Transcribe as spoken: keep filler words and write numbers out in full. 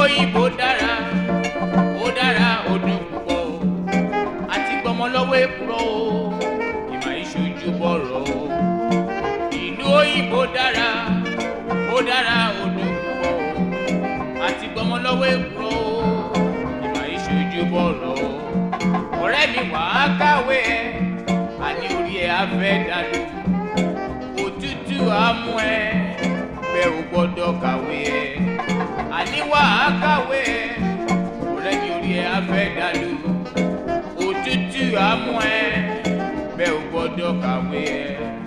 òyìnbó dára ó dára ó dùn púpọ̀ àti gbọmọ lọ́wọ́ èkúrọ́ o ìmọ̀ ìṣojú bọ̀rọ̀ o. Ìlú òyìnbó dára ó dára ó dùn púpọ̀ àti gbọmọ lọ́wọ́ èkúrọ́ o ìmọ̀ ìṣojú bọ̀rọ̀ o. Ọ̀rẹ́ mi wà á kàwé ẹ àní orí ẹ á fẹ́ dàlú òtútù á mú ẹ bẹ́ẹ̀ ò gbọ́dọ̀ kàwé ẹ àní wà á kàwé ẹ ọ̀rẹ́ mi orí ẹ á fẹ́ dàlú òtútù á mú ẹ bẹ́ẹ̀ ò gbọ́dọ̀ kàwé ẹ.